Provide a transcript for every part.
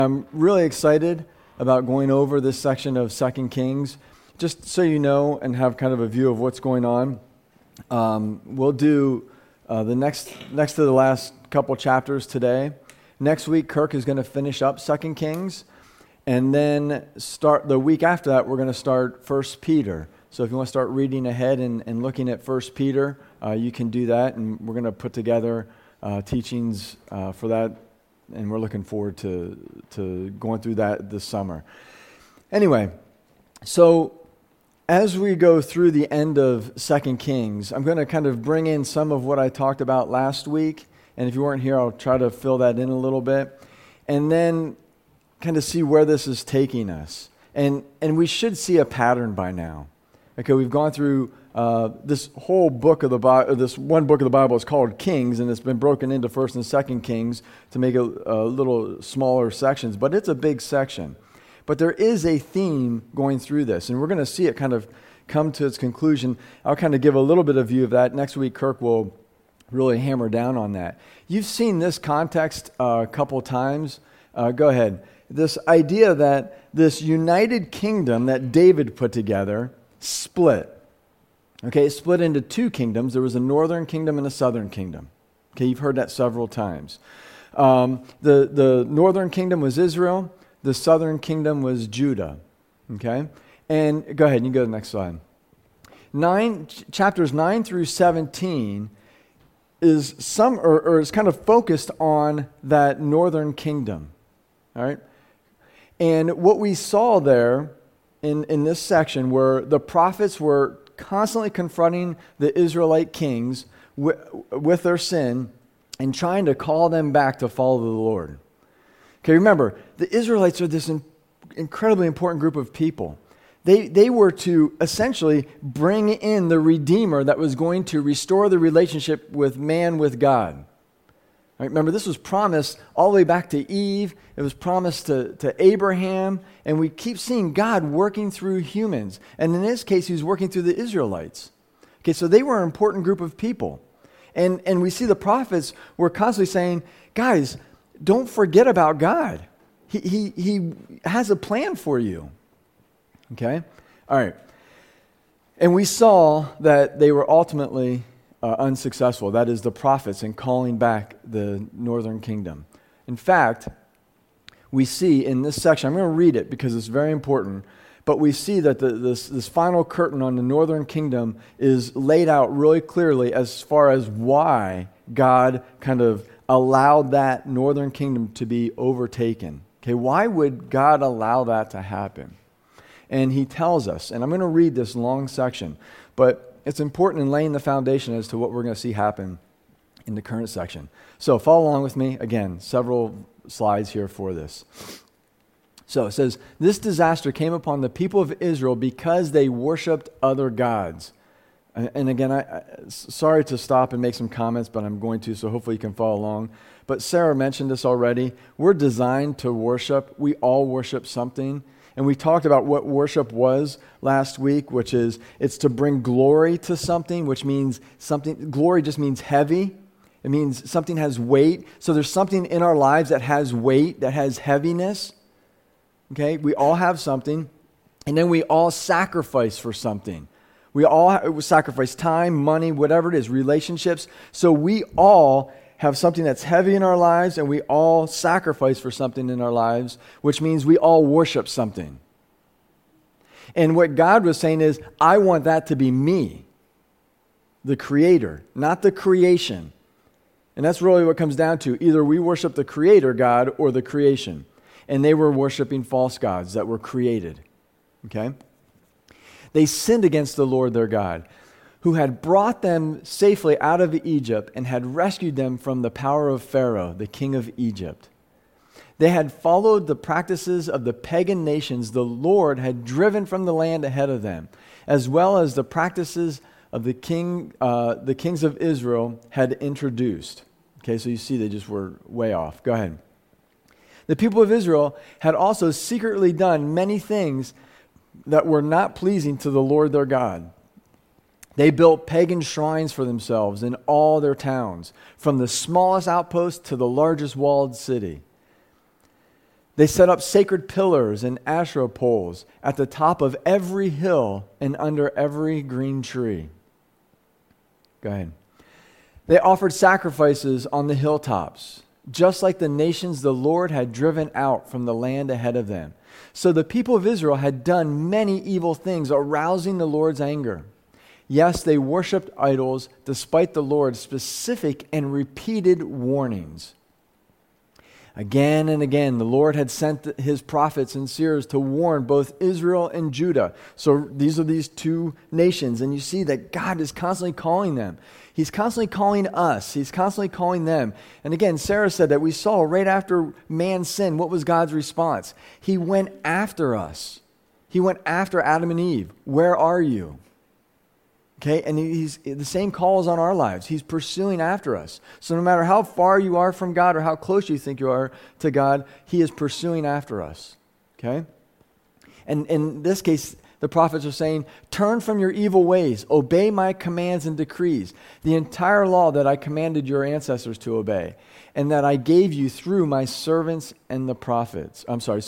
I'm really excited about going over this section of 2 Kings. Just so you know and have kind of a view of what's going on, we'll do the next to the last couple chapters today. Next week, Kirk is going to finish up 2 Kings, and then start the week after that, we're going to start 1 Peter. So if you want to start reading ahead and looking at 1 Peter, you can do that, and we're going to put together teachings for that. And we're looking forward to going through that this summer. Anyway, so as we go through the end of 2 Kings, I'm going to kind of bring in some of what I talked about last week. And if you weren't here, I'll try to fill that in a little bit. And then kind of see where this is taking us. And we should see a pattern by now. Okay, we've gone through this whole book of the Bible. This one book of the Bible is called Kings, and it's been broken into 1st and 2nd Kings to make a little smaller sections, but it's a big section. But there is a theme going through this, and we're going to see it kind of come to its conclusion. I'll kind of give a little bit of view of that. Next week, Kirk will really hammer down on that. You've seen this context a couple times. Go ahead. This idea that this united kingdom that David put together split. Okay, it split into two kingdoms. There was a northern kingdom and a southern kingdom. Okay, you've heard that several times. The northern kingdom was Israel. The southern kingdom was Judah. Okay, and go ahead, you can go to the next slide. Chapters 9 through 17 is is kind of focused on that northern kingdom. All right, and what we saw there in this section where the prophets were constantly confronting the Israelite kings with their sin and trying to call them back to follow the Lord. Okay, remember, the Israelites are this incredibly important group of people. They were to essentially bring in the Redeemer that was going to restore the relationship with man with God. Right, remember, this was promised all the way back to Eve. It was promised to Abraham. And we keep seeing God working through humans. And in this case, he was working through the Israelites. Okay, so they were an important group of people. And we see the prophets were constantly saying, guys, don't forget about God. He has a plan for you. Okay? All right. And we saw that they were ultimately unsuccessful. That is, the prophets in calling back the northern kingdom. In fact, we see in this section, I'm going to read it because it's very important, but we see that this final curtain on the northern kingdom is laid out really clearly as far as why God kind of allowed that northern kingdom to be overtaken. Okay, why would God allow that to happen? And he tells us, and I'm going to read this long section, but it's important in laying the foundation as to what we're going to see happen in the current section. So follow along with me. Again, several slides here for this. So it says, this disaster came upon the people of Israel because they worshipped other gods. And again, sorry to stop and make some comments, but I'm going to, so hopefully you can follow along. But Sarah mentioned this already. We're designed to worship. We all worship something. And we talked about what worship was last week, which is it's to bring glory to something, which means something. Glory just means heavy. It means something has weight. So there's something in our lives that has weight, that has heaviness. Okay, we all have something. And then we all sacrifice for something. We all sacrifice time, money, whatever it is, relationships. So we all have something that's heavy in our lives, and we all sacrifice for something in our lives, which means we all worship something. And what God was saying is, I want that to be me, the creator, not the creation. And that's really what it comes down to. Either we worship the creator God or the creation. And they were worshiping false gods that were created. Okay? They sinned against the Lord their God, who had brought them safely out of Egypt and had rescued them from the power of Pharaoh, the king of Egypt. They had followed the practices of the pagan nations the Lord had driven from the land ahead of them, as well as the practices of the kings of Israel had introduced. Okay, so you see they just were way off. Go ahead. The people of Israel had also secretly done many things that were not pleasing to the Lord their God. They built pagan shrines for themselves in all their towns, from the smallest outpost to the largest walled city. They set up sacred pillars and Asherah poles at the top of every hill and under every green tree. Go ahead. They offered sacrifices on the hilltops, just like the nations the Lord had driven out from the land ahead of them. So the people of Israel had done many evil things, arousing the Lord's anger. Yes, they worshipped idols despite the Lord's specific and repeated warnings. Again and again, the Lord had sent his prophets and seers to warn both Israel and Judah. So these are these two nations, and you see that God is constantly calling them. He's constantly calling us. He's constantly calling them. And again, Sarah said that we saw right after man sinned, what was God's response? He went after us. He went after Adam and Eve. Where are you? Okay, and the same call is on our lives. He's pursuing after us. So no matter how far you are from God or how close you think you are to God, he is pursuing after us. Okay? And in this case, the prophets are saying, turn from your evil ways, obey my commands and decrees, the entire law that I commanded your ancestors to obey, and that I gave you through my servants the prophets.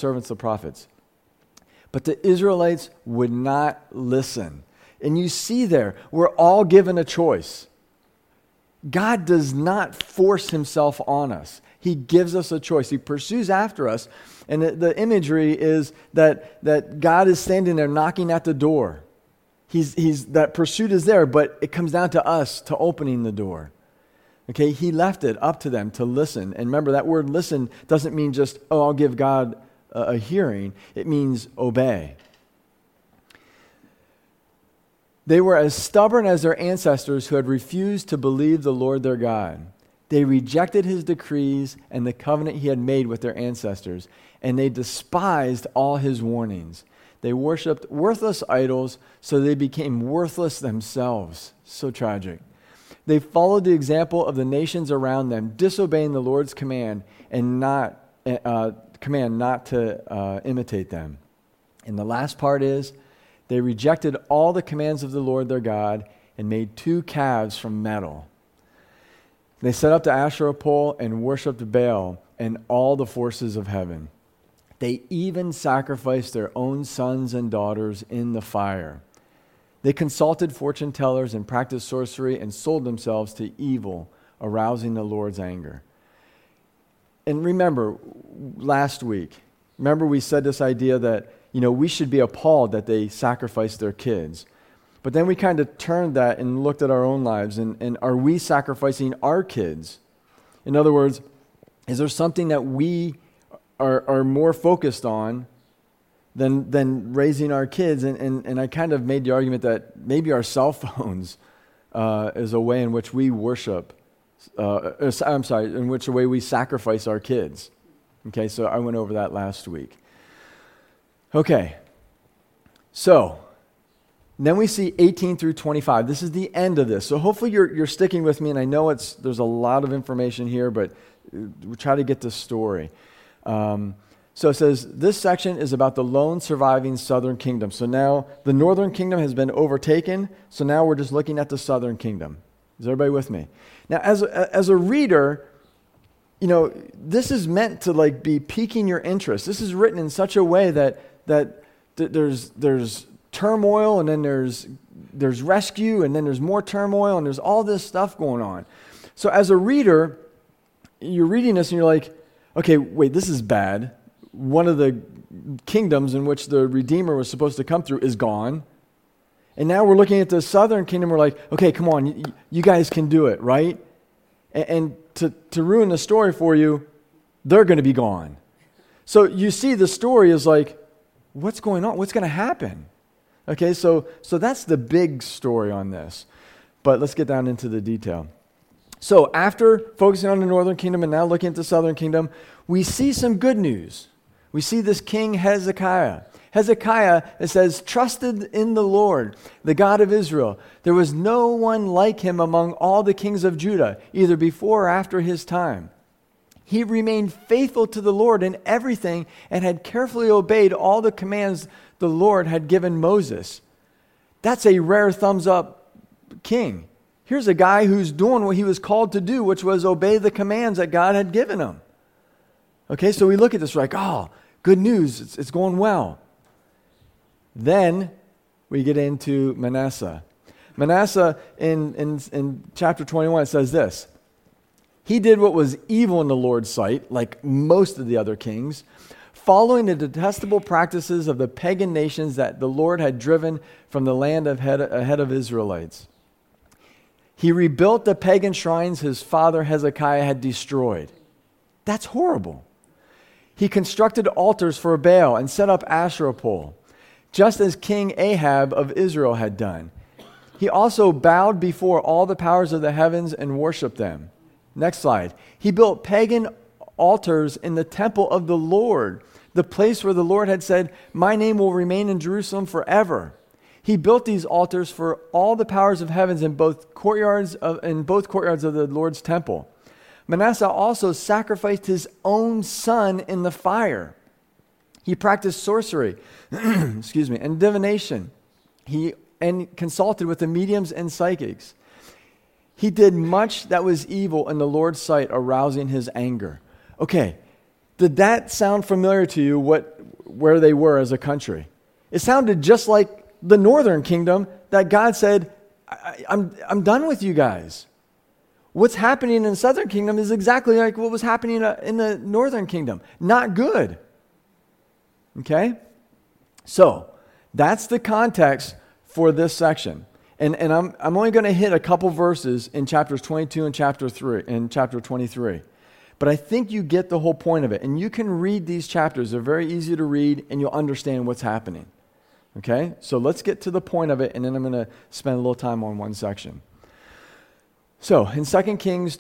But the Israelites would not listen. And you see there, we're all given a choice. God does not force himself on us. He gives us a choice. He pursues after us. And the imagery is that God is standing there knocking at the door. That pursuit is there, but it comes down to us to opening the door. Okay, he left it up to them to listen. And remember, that word listen doesn't mean just, I'll give God a hearing. It means obey. They were as stubborn as their ancestors who had refused to believe the Lord their God. They rejected his decrees and the covenant he had made with their ancestors, and they despised all his warnings. They worshipped worthless idols, so they became worthless themselves. So tragic. They followed the example of the nations around them, disobeying the Lord's command and not to imitate them. And the last part is, they rejected all the commands of the Lord their God and made 2 calves from metal. They set up the Asherah pole and worshipped Baal and all the forces of heaven. They even sacrificed their own sons and daughters in the fire. They consulted fortune tellers and practiced sorcery and sold themselves to evil, arousing the Lord's anger. And remember, last week, we said this idea that we should be appalled that they sacrificed their kids. But then we kind of turned that and looked at our own lives, and are we sacrificing our kids? In other words, is there something that we are more focused on than raising our kids? And I kind of made the argument that maybe our cell phones is a way in which we worship, in which a way we sacrifice our kids. Okay, so I went over that last week. Okay, so then we see 18 through 25. This is the end of this. So hopefully you're sticking with me, and I know there's a lot of information here, but we'll try to get this story. So it says, this section is about the lone surviving southern kingdom. So now the northern kingdom has been overtaken, so now we're just looking at the southern kingdom. Is everybody with me? Now, as a reader, this is meant to be piquing your interest. This is written in such a way that there's turmoil, and then there's rescue, and then there's more turmoil, and there's all this stuff going on. So as a reader, you're reading this and you're like, okay, wait, this is bad. One of the kingdoms in which the Redeemer was supposed to come through is gone. And now we're looking at the southern kingdom. We're like, okay, come on, you guys can do it, right? And to ruin the story for you, they're going to be gone. So you see the story is like, what's going on? What's going to happen? Okay, so that's the big story on this. But let's get down into the detail. So after focusing on the northern kingdom and now looking at the southern kingdom, we see some good news. We see this king Hezekiah. Hezekiah, it says, trusted in the Lord, the God of Israel. There was no one like him among all the kings of Judah, either before or after his time. He remained faithful to the Lord in everything and had carefully obeyed all the commands the Lord had given Moses. That's a rare thumbs up king. Here's a guy who's doing what he was called to do, which was obey the commands that God had given him. Okay, so we look at this, we're like, oh, good news, it's going well. Then we get into Manasseh. Manasseh, in chapter 21, it says this: he did what was evil in the Lord's sight, like most of the other kings, following the detestable practices of the pagan nations that the Lord had driven from the land ahead of Israelites. He rebuilt the pagan shrines his father Hezekiah had destroyed. That's horrible. He constructed altars for Baal and set up Asherah pole, just as King Ahab of Israel had done. He also bowed before all the powers of the heavens and worshiped them. Next slide. He built pagan altars in the temple of the Lord, the place where the Lord had said, "My name will remain in Jerusalem forever." He built these altars for all the powers of heavens in both courtyards of the Lord's temple. Manasseh also sacrificed his own son in the fire. He practiced sorcery, and divination. And consulted with the mediums and psychics. He did much that was evil in the Lord's sight, arousing his anger. Okay, did that sound familiar to you, where they were as a country? It sounded just like the northern kingdom that God said, I'm done with you guys. What's happening in the southern kingdom is exactly like what was happening in the northern kingdom. Not good. Okay? So, that's the context for this section. And I'm only going to hit a couple verses in chapters 22 and chapter 23. But I think you get the whole point of it. And you can read these chapters. They're very easy to read, and you'll understand what's happening. Okay? So let's get to the point of it, and then I'm going to spend a little time on one section. So in 2 Kings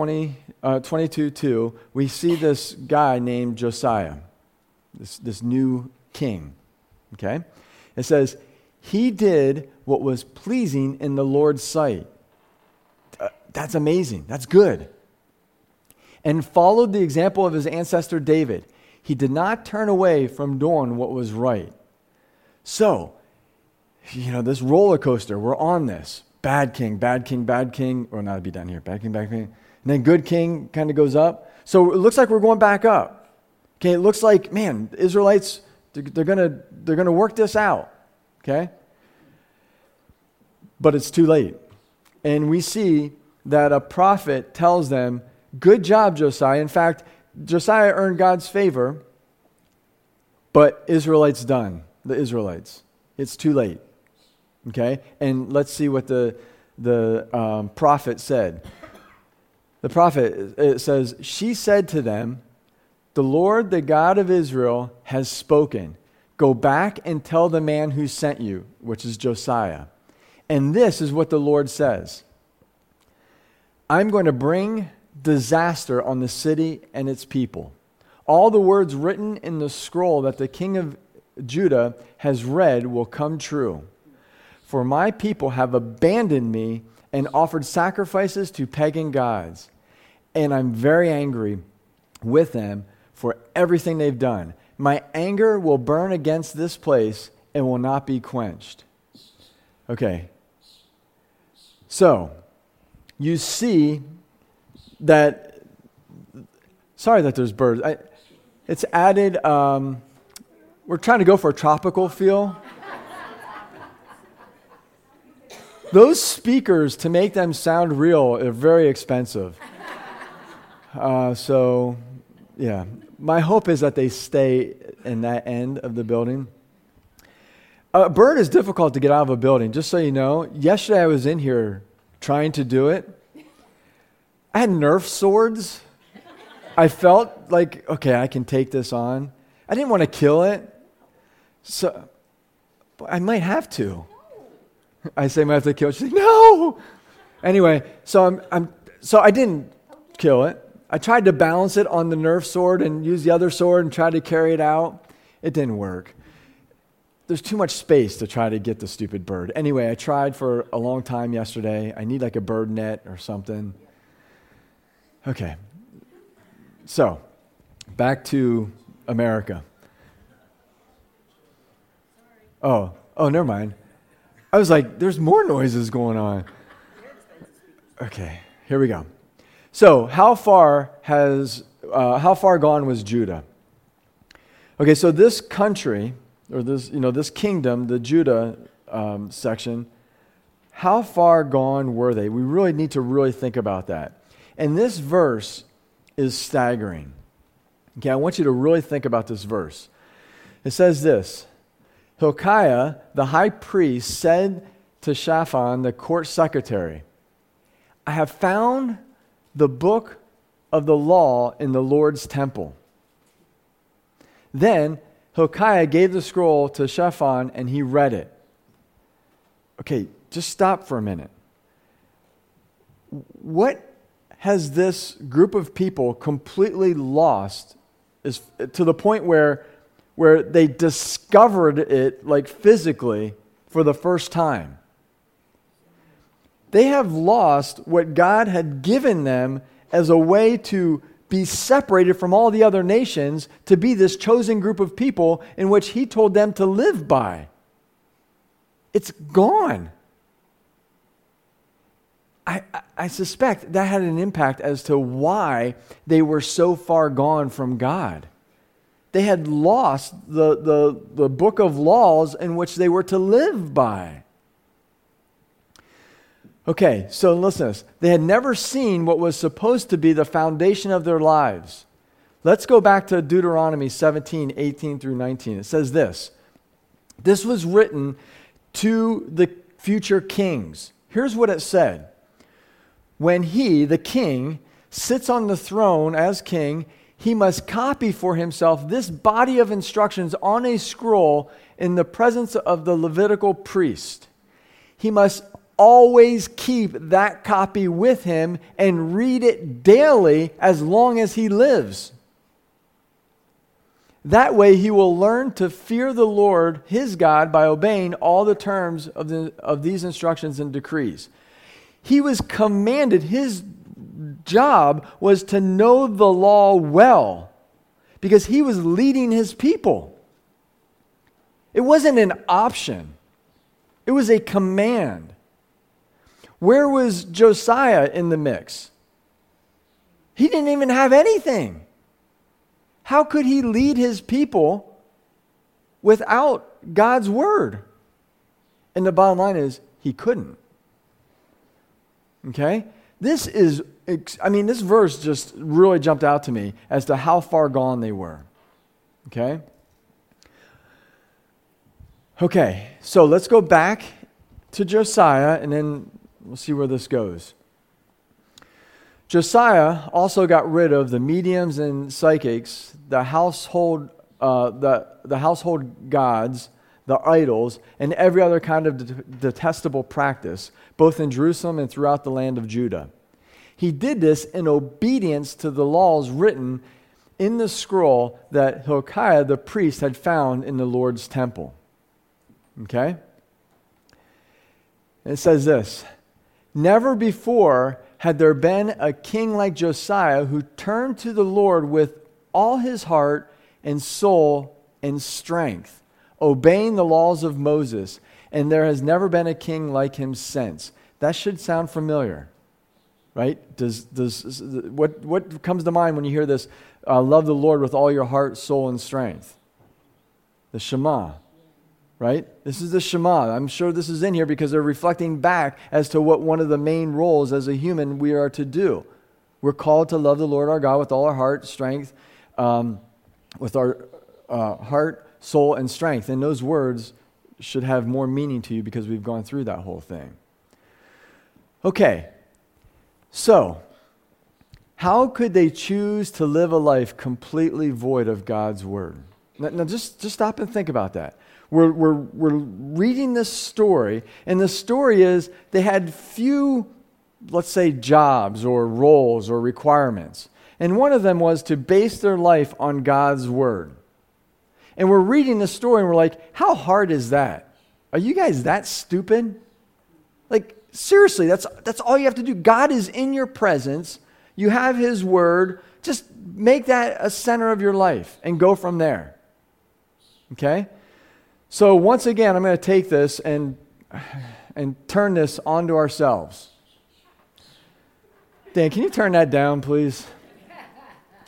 22:2, we see this guy named Josiah, this new king. Okay? It says, he did what was pleasing in the Lord's sight. That's amazing. That's good. And followed the example of his ancestor David. He did not turn away from doing what was right. So, this roller coaster, we're on this. Bad king, bad king, bad king. Or not, it'd be down here. Bad king, bad king. And then good king kind of goes up. So it looks like we're going back up. Okay, it looks like, man, the Israelites, they're gonna work this out. Okay? But it's too late. And we see that a prophet tells them, good job, Josiah. In fact, Josiah earned God's favor, but Israelites done. The Israelites. It's too late. Okay? And let's see what the prophet said. The prophet, it says, she said to them, the Lord, the God of Israel, has spoken. Go back and tell the man who sent you, which is Josiah. And this is what the Lord says. I'm going to bring disaster on the city and its people. All the words written in the scroll that the king of Judah has read will come true. For my people have abandoned me and offered sacrifices to pagan gods. And I'm very angry with them for everything they've done. My anger will burn against this place and will not be quenched. Okay. So, you see that, sorry that there's birds. It's added, we're trying to go for a tropical feel. Those speakers, to make them sound real, are very expensive. So, yeah. My hope is that they stay in that end of the building. A bird is difficult to get out of a building. Just so you know, yesterday I was in here trying to do it. I had Nerf swords. I felt like, okay, I can take this on. I didn't want to kill it. So, but I might have to. I say I might have to kill it. She's like, no! Anyway, so I didn't kill it. I tried to balance it on the Nerf sword and use the other sword and try to carry it out. It didn't work. There's too much space to try to get the stupid bird. Anyway, I tried for a long time yesterday. I need like a bird net or something. Okay. So, back to America. Oh, never mind. I was like, there's more noises going on. Okay, here we go. So, how far has how far gone was Judah? Okay, so this country, or this kingdom, the Judah section, how far gone were they? We really need to really think about that. And this verse is staggering. Okay, I want you to really think about this verse. It says this: Hilkiah, the high priest, said to Shaphan, the court secretary, I have found the book of the law in the Lord's temple. Then Hilkiah gave the scroll to Shaphan, and he read it. Okay, just stop for a minute. What has this group of people completely lost is to the point where they discovered it, like physically, for the first time? They have lost what God had given them as a way to be separated from all the other nations, to be this chosen group of people in which He told them to live by. It's gone. I suspect that had an impact as to why they were so far gone from God. They had lost the book of laws in which they were to live by. Okay, so listen to this. They had never seen what was supposed to be the foundation of their lives. Let's go back to Deuteronomy 17, 18 through 19. It says this: This was written to the future kings. Here's what it said. When he, the king, sits on the throne as king, he must copy for himself this body of instructions on a scroll in the presence of the Levitical priest. He must always keep that copy with him and read it daily as long as he lives. That way he will learn to fear the Lord his God by obeying all the terms of these instructions and decrees. He was commanded, his job was to know the law well because he was leading his people. It wasn't an option. It was a command. Where was Josiah in the mix? He didn't even have anything. How could he lead his people without God's word? And the bottom line is, he couldn't. Okay? This verse just really jumped out to me as to how far gone they were. Okay? Okay, so let's go back to Josiah, and then we'll see where this goes. Josiah also got rid of the mediums and psychics, the household gods, the idols, and every other kind of detestable practice, both in Jerusalem and throughout the land of Judah. He did this in obedience to the laws written in the scroll that Hilkiah the priest had found in the Lord's temple. Okay? And it says this: Never before had there been a king like Josiah who turned to the Lord with all his heart and soul and strength, obeying the laws of Moses, and there has never been a king like him since. That should sound familiar, right? What comes to mind when you hear this? Love the Lord with all your heart, soul, and strength. The Shema, right? This is the Shema. I'm sure this is in here because they're reflecting back as to what one of the main roles as a human we are to do. We're called to love the Lord our God with all our heart, strength, with our heart, soul, and strength. And those words should have more meaning to you because we've gone through that whole thing. Okay, so how could they choose to live a life completely void of God's word? Now just stop and think about that. We're reading this story, and the story is they had few, let's say, jobs or roles or requirements. And one of them was to base their life on God's word. And we're reading the story and we're like, how hard is that? Are you guys that stupid? Like, seriously, that's all you have to do. God is in your presence. You have His word. Just make that a center of your life and go from there. Okay? So once again, I'm going to take this and turn this onto ourselves. Dan, can you turn that down, please?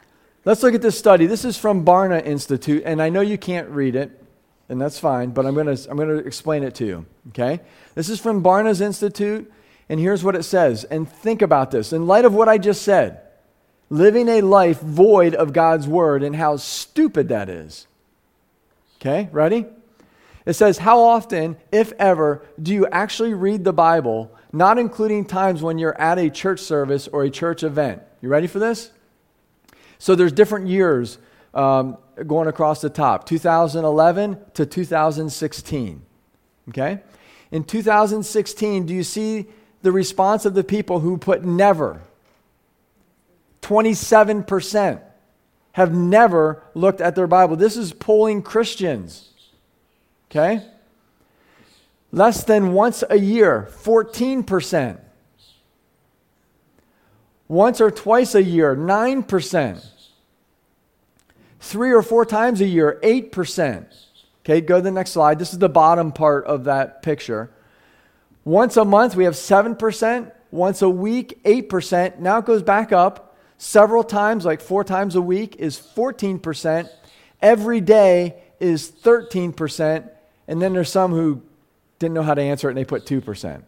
Let's look at this study. This is from Barna Institute, and I know you can't read it, and that's fine, but I'm going to explain it to you, okay? This is from Barna's Institute, and here's what it says. And think about this. In light of what I just said, living a life void of God's word and how stupid that is. Okay, ready? It says, how often, if ever, do you actually read the Bible, not including times when you're at a church service or a church event? You ready for this? So there's different years going across the top, 2011 to 2016. Okay? In 2016, do you see the response of the people who put never? 27% have never looked at their Bible. This is polling Christians. Okay? Less than once a year, 14%. Once or twice a year, 9%. 3 or 4 times a year, 8%. Okay, go to the next slide. This is the bottom part of that picture. Once a month, we have 7%. Once a week, 8%. Now it goes back up. Several times, like 4 times a week, is 14%. Every day is 13%. And then there's some who didn't know how to answer it and they put 2%.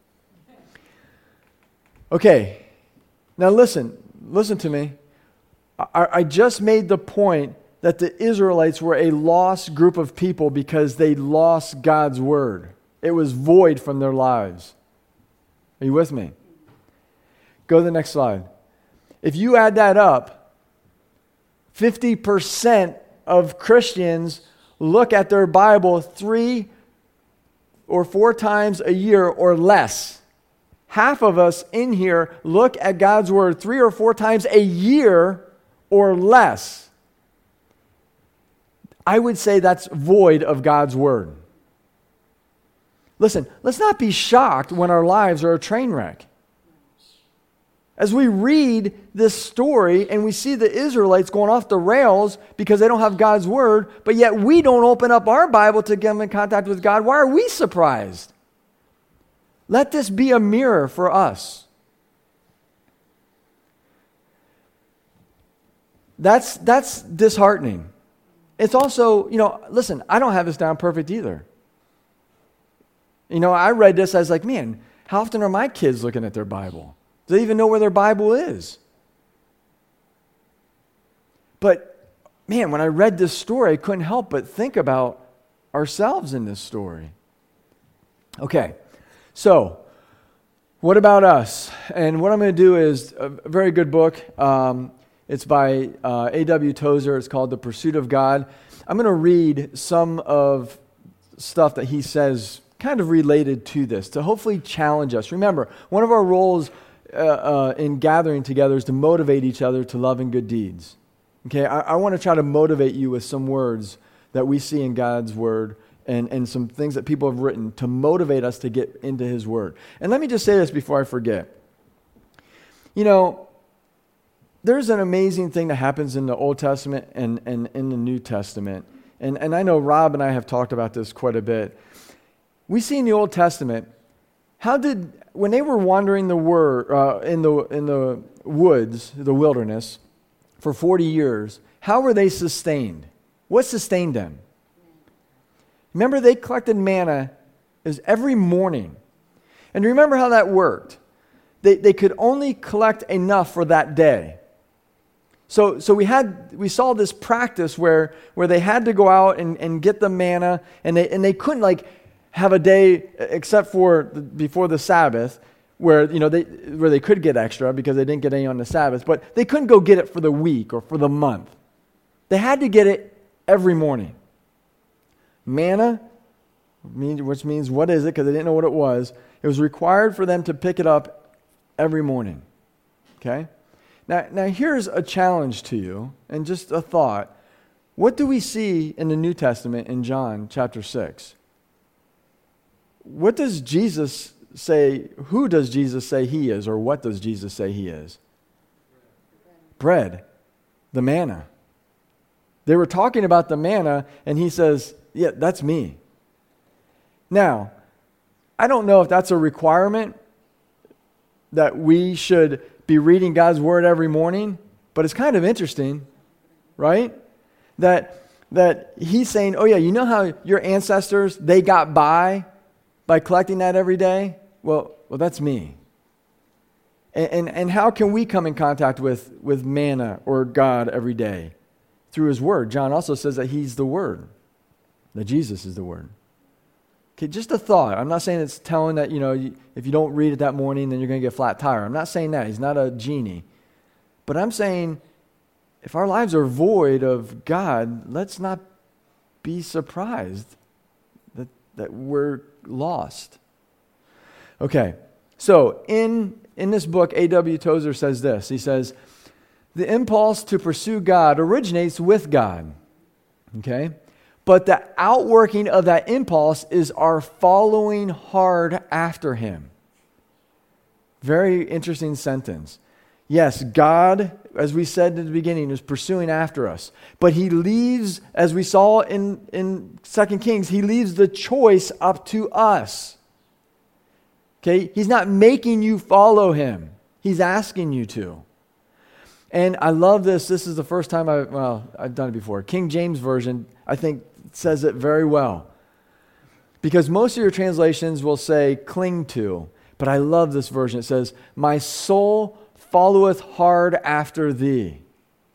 Okay, now listen to me. I just made the point that the Israelites were a lost group of people because they lost God's word. It was void from their lives. Are you with me? Go to the next slide. If you add that up, 50% of Christians look at their Bible 3 or 4 times a year or less. Half of us in here look at God's word 3 or 4 times a year or less. I would say that's void of God's word. Listen, let's not be shocked when our lives are a train wreck. As we read this story and we see the Israelites going off the rails because they don't have God's word, but yet we don't open up our Bible to get them in contact with God, why are we surprised? Let this be a mirror for us. That's disheartening. It's also, listen, I don't have this down perfect either. I read this, I was like, man, how often are my kids looking at their Bible? Do they even know where their Bible is? But, man, when I read this story, I couldn't help but think about ourselves in this story. Okay, so what about us? And what I'm going to do is a very good book. It's by A.W. Tozer. It's called The Pursuit of God. I'm going to read some of stuff that he says kind of related to this to hopefully challenge us. Remember, one of our roles in gathering together is to motivate each other to love and good deeds. Okay, I want to try to motivate you with some words that we see in God's word and some things that people have written to motivate us to get into his word. And let me just say this before I forget. There's an amazing thing that happens in the Old Testament and in the New Testament. And I know Rob and I have talked about this quite a bit. We see in the Old Testament, when they were wandering in the woods, the wilderness, for 40 years, how were they sustained? What sustained them? Remember, they collected manna every morning. And remember how that worked. They could only collect enough for that day. So we saw this practice where they had to go out and get the manna, and they couldn't have a day except for before the Sabbath where they could get extra because they didn't get any on the Sabbath, but they couldn't go get it for the week or for the month. They had to get it every morning. Manna, which means what is it? Because they didn't know what it was. It was required for them to pick it up every morning. Okay? Now here's a challenge to you and just a thought. What do we see in the New Testament in John chapter 6? What does Jesus say? Who does Jesus say he is, or what does Jesus say he is? Bread. The manna. They were talking about the manna, and he says, yeah, that's me. Now, I don't know if that's a requirement that we should be reading God's word every morning, but it's kind of interesting right? That he's saying, oh yeah, you know how your ancestors, they got by collecting that every day? Well, that's me. And how can we come in contact with manna or God every day? Through his word. John also says that he's the word, that Jesus is the word. Okay, just a thought. I'm not saying it's telling that, if you don't read it that morning, then you're going to get a flat tire. I'm not saying that. He's not a genie. But I'm saying if our lives are void of God, let's not be surprised that we're lost. Okay, so in this book, A.W. Tozer says this. He says, the impulse to pursue God originates with God, okay? But the outworking of that impulse is our following hard after him. Very interesting sentence. Yes, God, as we said in the beginning, is pursuing after us. But he leaves, as we saw in 2 Kings, he leaves the choice up to us. Okay? He's not making you follow him. He's asking you to. And I love this. This is the first time I've done it before. King James Version, I think, says it very well. Because most of your translations will say cling to. But I love this version. It says, my soul followeth hard after thee.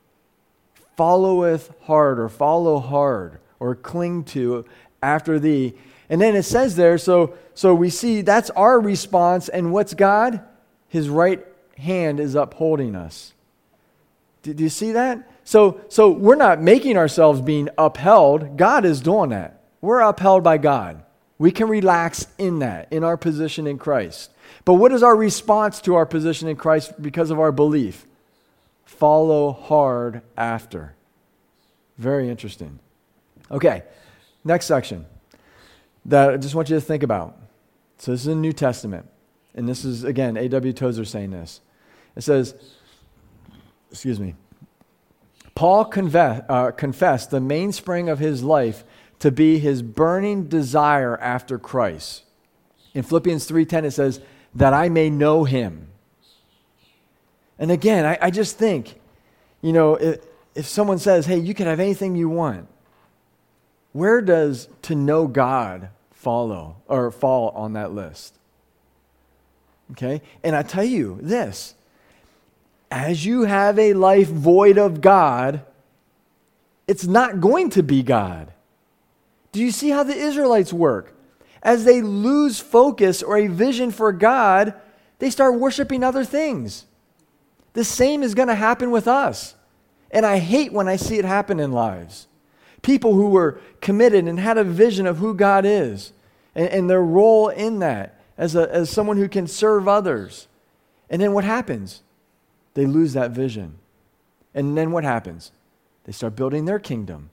Followeth hard, or follow hard, or cling to after thee. And then it says there, so we see that's our response. And what's God? His right hand is upholding us. Do you see that? So we're not making ourselves being upheld. God is doing that. We're upheld by God. We can relax in that, in our position in Christ. But what is our response to our position in Christ because of our belief? Follow hard after. Very interesting. Okay, next section that I just want you to think about. So this is in the New Testament. And this is, again, A.W. Tozer saying this. It says, Paul confessed the mainspring of his life to be his burning desire after Christ. In Philippians 3:10 it says, that I may know him. And again, I just think, if someone says, hey, you can have anything you want, where does to know God fall on that list? Okay? And I tell you this, as you have a life void of God, it's not going to be God. Do you see how the Israelites work? As they lose focus or a vision for God, they start worshiping other things. The same is going to happen with us. And I hate when I see it happen in lives. People who were committed and had a vision of who God is and their role in that as someone who can serve others. And then what happens? They lose that vision. And then what happens? They start building their kingdom.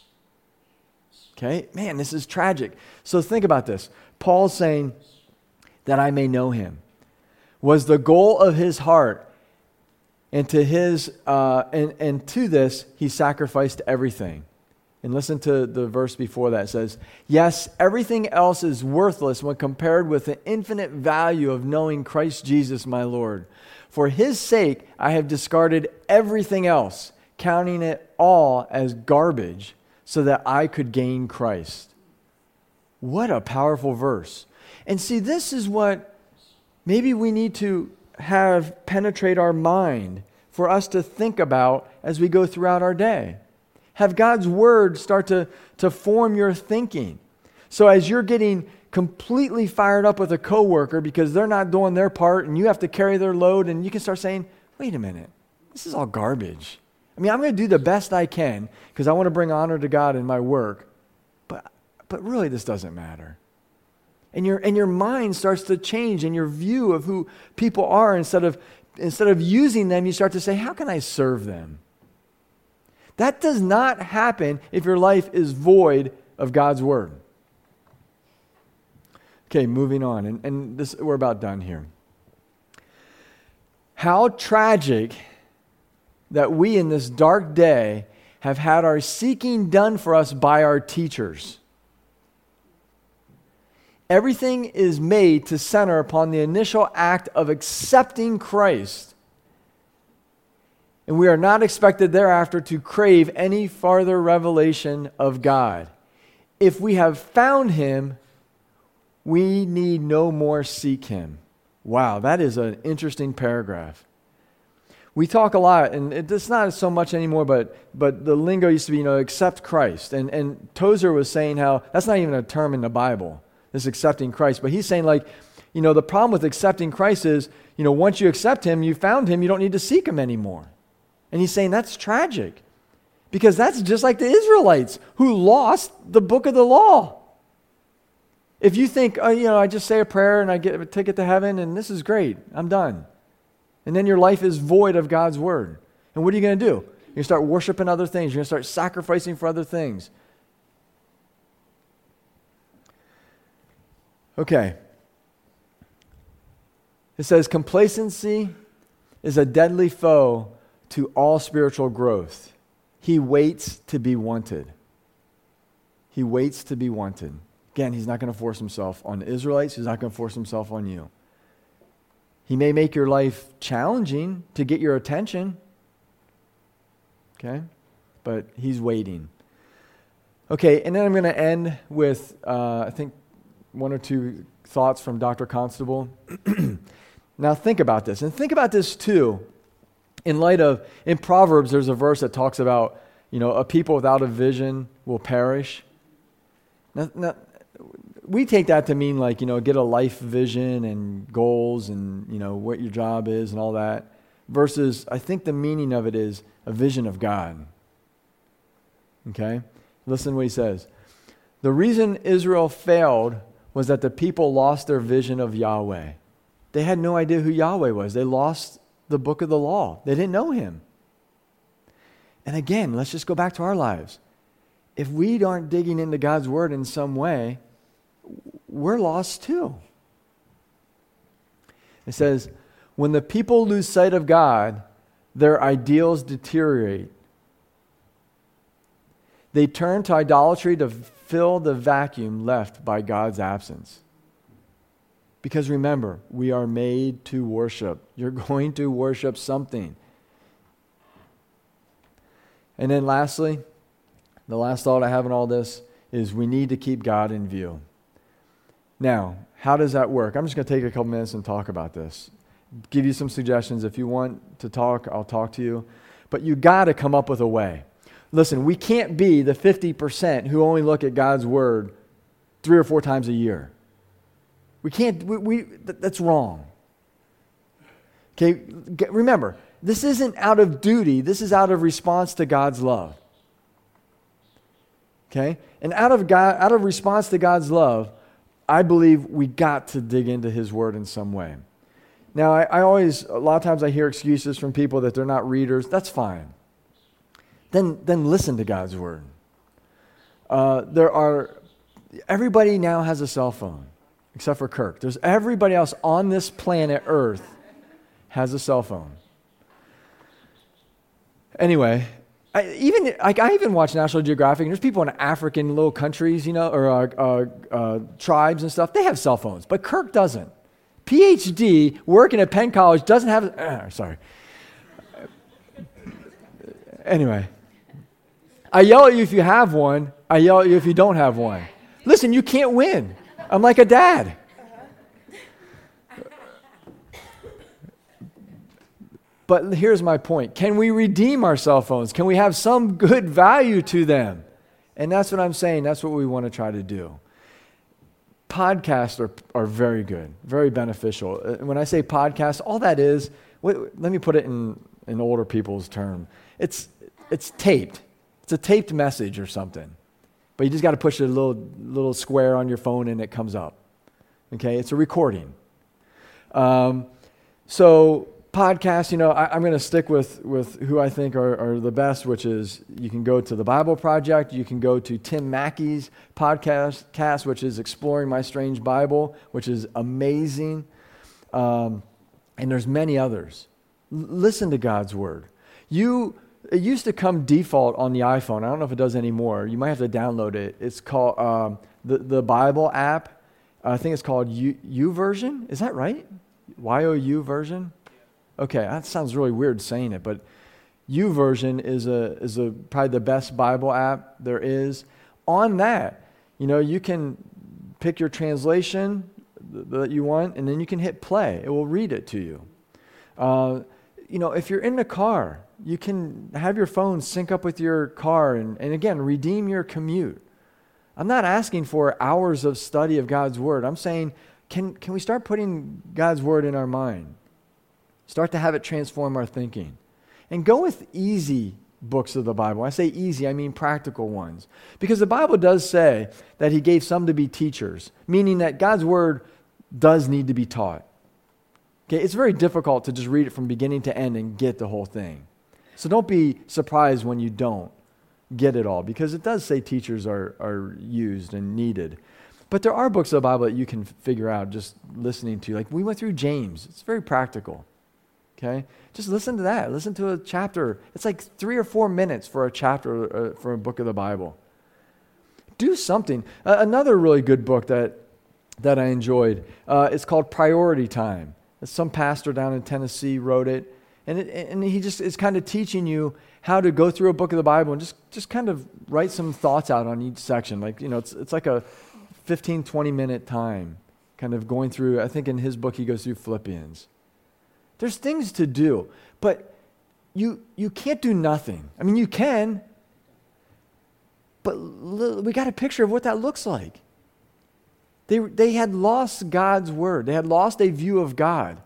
Okay? Man, this is tragic. So think about this. Paul's saying that I may know him was the goal of his heart. And to to this, he sacrificed everything. And listen to the verse before that. It says, yes, everything else is worthless when compared with the infinite value of knowing Christ Jesus my Lord. For his sake, I have discarded everything else, counting it all as garbage, so that I could gain Christ. What a powerful verse. And see, this is what maybe we need to have penetrate our mind for us to think about as we go throughout our day. Have God's word start to form your thinking. So as you're getting completely fired up with a coworker because they're not doing their part and you have to carry their load, and you can start saying, wait a minute, this is all garbage. I mean, I'm going to do the best I can because I want to bring honor to God in my work, but really this doesn't matter. And your mind starts to change, and your view of who people are, instead of using them, you start to say, how can I serve them? That does not happen if your life is void of God's word. Okay, moving on, and this, we're about done here. How tragic that we in this dark day have had our seeking done for us by our teachers. Everything is made to center upon the initial act of accepting Christ. And we are not expected thereafter to crave any farther revelation of God. If we have found him, we need no more seek him. Wow, that is an interesting paragraph. We talk a lot, and it's not so much anymore, but the lingo used to be, accept Christ. And Tozer was saying how that's not even a term in the Bible, this accepting Christ. But he's saying the problem with accepting Christ is, once you accept him, you found him, you don't need to seek him anymore. And he's saying that's tragic because that's just like the Israelites who lost the book of the law. If you think, I just say a prayer and I get a ticket to heaven and this is great, I'm done. And then your life is void of God's word. And what are you going to do? You're going to start worshiping other things. You're going to start sacrificing for other things. Okay. It says, complacency is a deadly foe to all spiritual growth. He waits to be wanted. He waits to be wanted. Again, he's not going to force himself on the Israelites. He's not going to force himself on you. He may make your life challenging to get your attention. Okay? But he's waiting. Okay, and then I'm going to end with, I think, one or two thoughts from Dr. Constable. Now think about this. And think about this too. In Proverbs, there's a verse that talks about, a people without a vision will perish. Now, we take that to mean get a life vision and goals and, what your job is and all that. Versus, I think the meaning of it is a vision of God. Okay? Listen to what he says. The reason Israel failed was that the people lost their vision of Yahweh. They had no idea who Yahweh was. They lost the book of the law. They didn't know him. And again, let's just go back to our lives. If we aren't digging into God's word in some way, we're lost too. It says, when the people lose sight of God, their ideals deteriorate. They turn to idolatry to fill the vacuum left by God's absence. Because remember, we are made to worship. You're going to worship something. And then lastly, the last thought I have in all this is we need to keep God in view. Now, how does that work? I'm just going to take a couple minutes and talk about this. Give you some suggestions. If you want to talk, I'll talk to you. But you got to come up with a way. Listen, we can't be the 50% who only look at God's word 3 or 4 times a year. We can't, that's wrong. Okay, remember, this isn't out of duty. This is out of response to God's love. Okay? And out of response to God's love, I believe we got to dig into his word in some way. Now, a lot of times I hear excuses from people that they're not readers. That's fine. Then listen to God's word. Everybody now has a cell phone, except for Kirk. Everybody else on this planet Earth has a cell phone. Anyway, I even watch National Geographic, and there's people in African little countries, or tribes and stuff. They have cell phones, but Kirk doesn't. PhD, working at Penn College, doesn't have. Sorry. Anyway, I yell at you if you have one. I yell at you if you don't have one. Listen, you can't win. I'm like a dad. But here's my point. Can we redeem our cell phones? Can we have some good value to them? And that's what I'm saying. That's what we want to try to do. Podcasts are very good, very beneficial. When I say podcast, all that is, let me put it in older people's term. It's taped. It's a taped message or something. But you just got to push a little square on your phone and it comes up. Okay? It's a recording. So podcasts, I'm going to stick with who I think are the best, which is you can go to the Bible Project. You can go to Tim Mackey's podcast, which is Exploring My Strange Bible, which is amazing. And there's many others. Listen to God's word. It used to come default on the iPhone. I don't know if it does anymore. You might have to download it. It's called the Bible app. I think it's called YouVersion. Is that right? YOU version? Okay, that sounds really weird saying it, but YouVersion is probably the best Bible app there is. On that, you can pick your translation that you want, and then you can hit play. It will read it to you. If you're in the car, you can have your phone sync up with your car and again, redeem your commute. I'm not asking for hours of study of God's Word. I'm saying, can we start putting God's Word in our mind? Start to have it transform our thinking. And go with easy books of the Bible. When I say easy, I mean practical ones. Because the Bible does say that He gave some to be teachers, meaning that God's Word does need to be taught. Okay, it's very difficult to just read it from beginning to end and get the whole thing. So don't be surprised when you don't get it all, because it does say teachers are used and needed. But there are books of the Bible that you can figure out just listening to. Like we went through James. It's very practical. Okay? Just listen to that. Listen to a chapter. It's like 3 or 4 minutes for a chapter for a book of the Bible. Do something. Another really good book that I enjoyed is called Priority Time. Some pastor down in Tennessee wrote it. And he just is kind of teaching you how to go through a book of the Bible and just kind of write some thoughts out on each section. Like, it's like a 15, 20-minute time kind of going through. I think in his book he goes through Philippians. There's things to do, but you can't do nothing. I mean, you can, but we got a picture of what that looks like. They had lost God's Word. They had lost a view of God.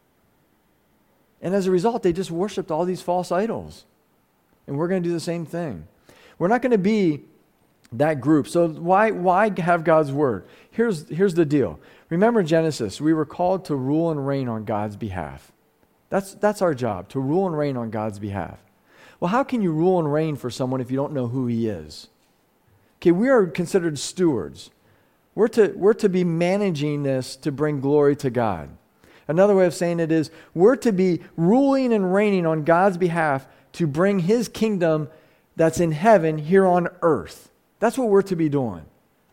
And as a result, they just worshiped all these false idols. And we're going to do the same thing. We're not going to be that group. So why have God's Word? Here's the deal. Remember Genesis, we were called to rule and reign on God's behalf. That's our job, to rule and reign on God's behalf. Well, how can you rule and reign for someone if you don't know who He is? Okay, we are considered stewards. We're to be managing this to bring glory to God. Another way of saying it is, we're to be ruling and reigning on God's behalf to bring His kingdom that's in heaven here on earth. That's what we're to be doing.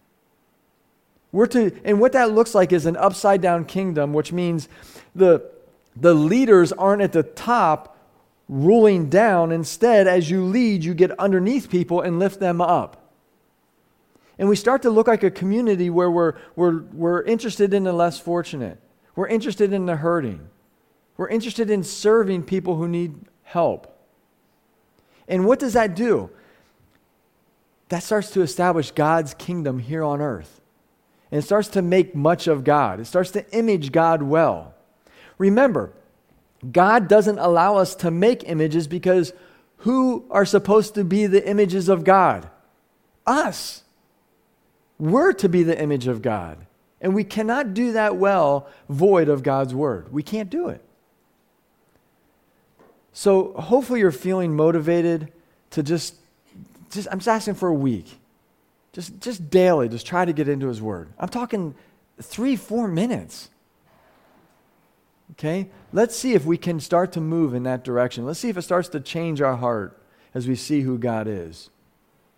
And what that looks like is an upside down kingdom, which means the leaders aren't at the top ruling down. Instead, as you lead, you get underneath people and lift them up. And we start to look like a community where we're interested in the less fortunate. We're interested in the hurting. We're interested in serving people who need help. And what does that do? That starts to establish God's kingdom here on earth. And it starts to make much of God. It starts to image God well. Remember, God doesn't allow us to make images because who are supposed to be the images of God? Us. We're to be the image of God. And we cannot do that well void of God's Word. We can't do it. So hopefully you're feeling motivated to just I'm just asking for a week. Just daily, just try to get into His Word. I'm talking 3-4 minutes. Okay? Let's see if we can start to move in that direction. Let's see if it starts to change our heart as we see who God is.